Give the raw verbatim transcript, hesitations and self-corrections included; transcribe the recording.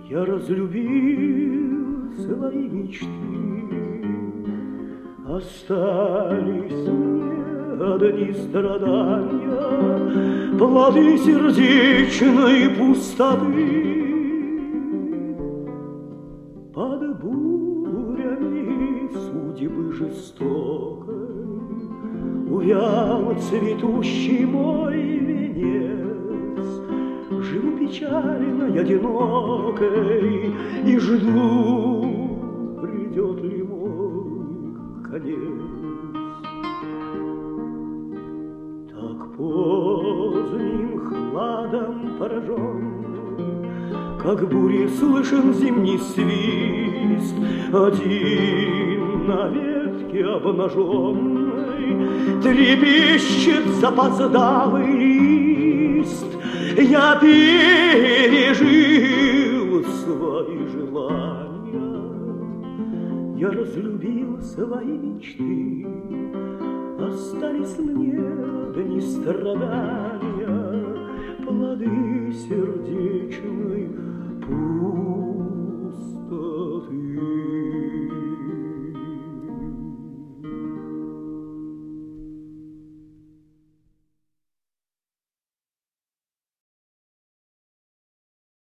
Я разлюбил свои мечты, остались мне одни страдания, плоды сердечной пустоты. Под бурями судьбы жестокой увял цветущий мой венец. Живу печальной, одинокой и жду, придет ли мой конец. Так поздним хладом пораженный, как бури слышен зимний свист, один на ветке обнаженной трепещет запоздалый лист. Я пережил свои желания, я разлюбил свои мечты, остались мне дни страдания, плоды сердечной пустоты.